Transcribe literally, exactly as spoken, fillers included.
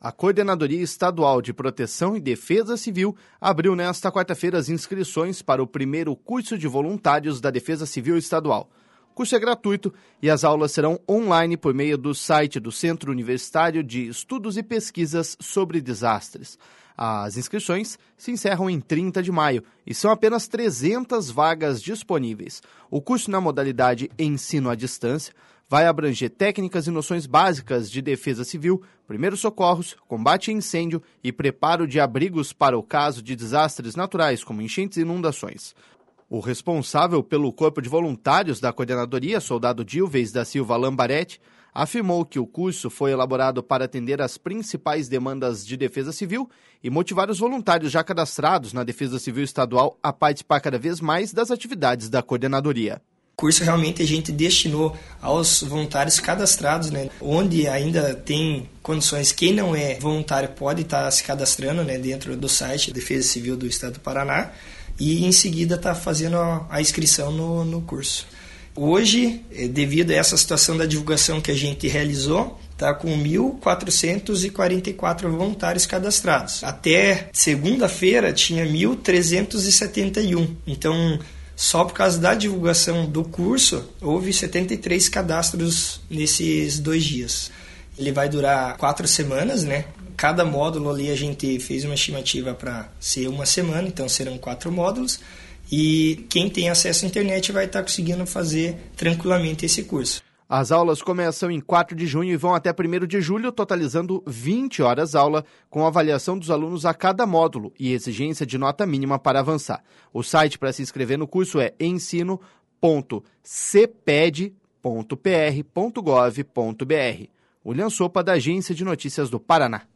A Coordenadoria Estadual de Proteção e Defesa Civil abriu nesta quarta-feira as inscrições para o primeiro curso de voluntários da Defesa Civil Estadual. O curso é gratuito e as aulas serão online por meio do site do Centro Universitário de Estudos e Pesquisas sobre Desastres. As inscrições se encerram em trinta de maio e são apenas trezentas vagas disponíveis. O curso na modalidade Ensino à Distância vai abranger técnicas e noções básicas de defesa civil, primeiros socorros, combate a incêndio e preparo de abrigos para o caso de desastres naturais, como enchentes e inundações. O responsável pelo Corpo de Voluntários da Coordenadoria, soldado Dilves da Silva Lambaretti, afirmou que o curso foi elaborado para atender às principais demandas de defesa civil e motivar os voluntários já cadastrados na Defesa Civil Estadual a participar cada vez mais das atividades da Coordenadoria. O curso realmente a gente destinou aos voluntários cadastrados, né? Onde ainda tem condições, quem não é voluntário pode estar se cadastrando, né, dentro do site Defesa Civil do Estado do Paraná e em seguida está fazendo a, a inscrição no, no curso. Hoje, devido a essa situação da divulgação que a gente realizou, está com mil quatrocentos e quarenta e quatro voluntários cadastrados. Até segunda-feira tinha mil trezentos e setenta e um. Então, só por causa da divulgação do curso, houve setenta e três cadastros nesses dois dias. Ele vai durar quatro semanas, né? Cada módulo ali a gente fez uma estimativa para ser uma semana, então serão quatro módulos. E quem tem acesso à internet vai estar conseguindo fazer tranquilamente esse curso. As aulas começam em quatro de junho e vão até primeiro de julho, totalizando vinte horas aula, com avaliação dos alunos a cada módulo e exigência de nota mínima para avançar. O site para se inscrever no curso é ensino ponto ceped ponto p r ponto gov ponto b r. William Sopa, da Agência de Notícias do Paraná.